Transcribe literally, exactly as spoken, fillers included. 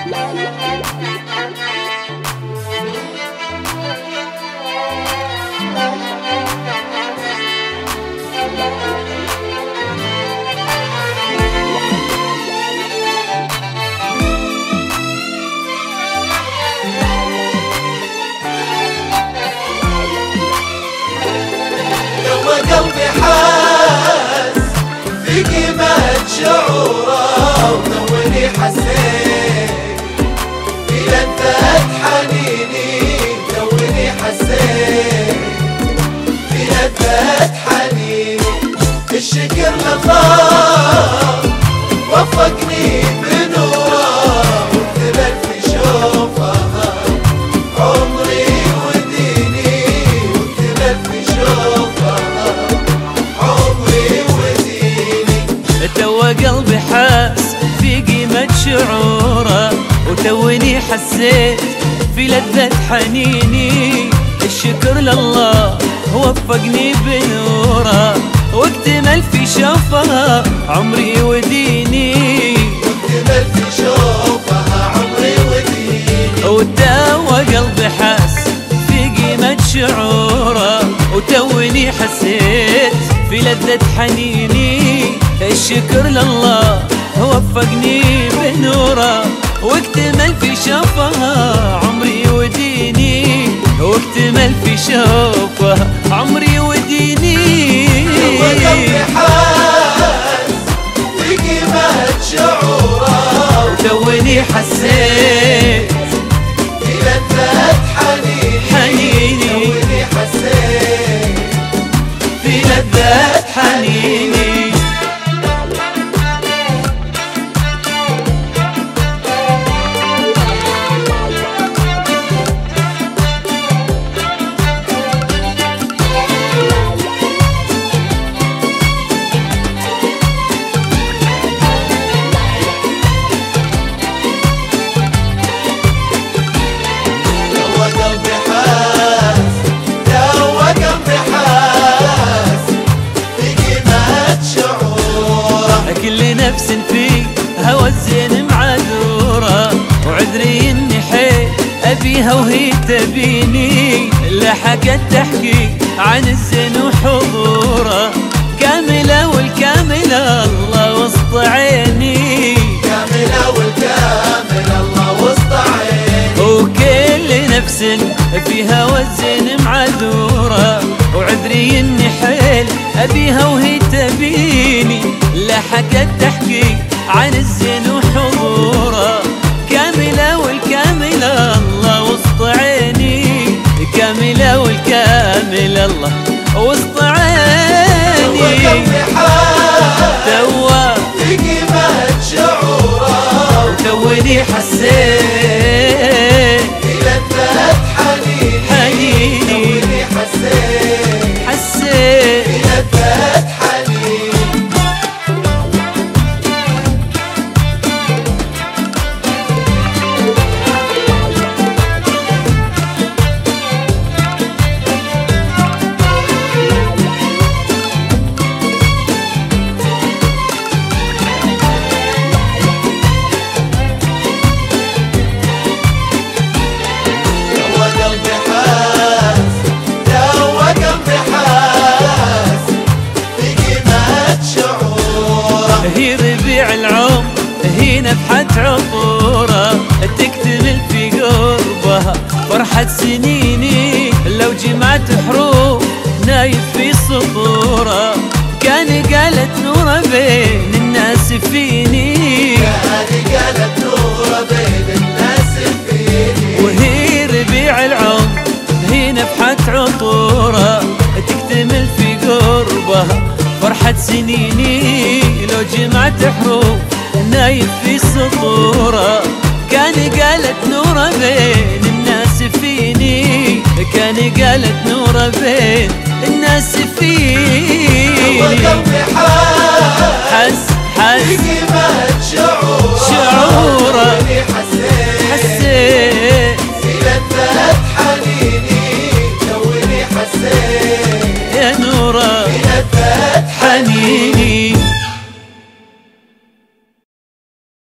قلبي حاس في قيمة شعوره ونوني حسيت في لذة حنيني نوني حسيت في لذة حنيني الشكر لله وفقني بنوره وثبت في شوفها عمري وديني وثبت في شوفها تو قلبي حاس في قيمة شعوره وتوني حسيت في لذة حنيني الشكر لله وفقني بنوره واكتمل في شوفها عمري وديني واكتمل في شوفها عمري وديني وتو قلبي حاس في قيمة شعوره وتوني حسيت في لذة حنيني الشكر لله وفقني بنوره واكتمل في شوفها عمري وديني واكتمل في شوفها عمري وديني قلبي حاس في قيمة شعوره وتوني حسيت في لذة حنيني حنيني توني حسيت في لذة حنيني كل نفس في هوى الزين معذورة وعذري اني حيل ابيها وهي تبيني لحقت تحكي عن الزين وحضوره كاملة والكاملة الله وسط عيني كاملة والكاملة الله وسط عيني وكل نفس في هوى الزين معذورة وعذري اني حيل ابيها وهي تبيني لحقت تحكي عن الزين وحضوره كاملة والكاملة الله وسط عيني كاملة والكاملة الله وسط عيني وقلبي حاس توا في قيمة شعوره وتوني حسيت في لذة حنيني حنيني توني حسيت حسيت في لذة حنيني هي ربيع العمر هي نفحة عطوره تكتمل في قربها فرحة سنيني لو جمعت حروف نايف في سطوره كان قالت نوره بين الناس فيني كان قالت نوره بين الناس فيني وهي ربيع العمر هي نفحة عطوره تكتمل في قربها فرحة سنيني لو جمعت حروف نايف في سطوره كان قالت نوره بين الناس فيني كان قالت نوره بين الناس فيني وقلبي حاس حس حس في قيمة شعوره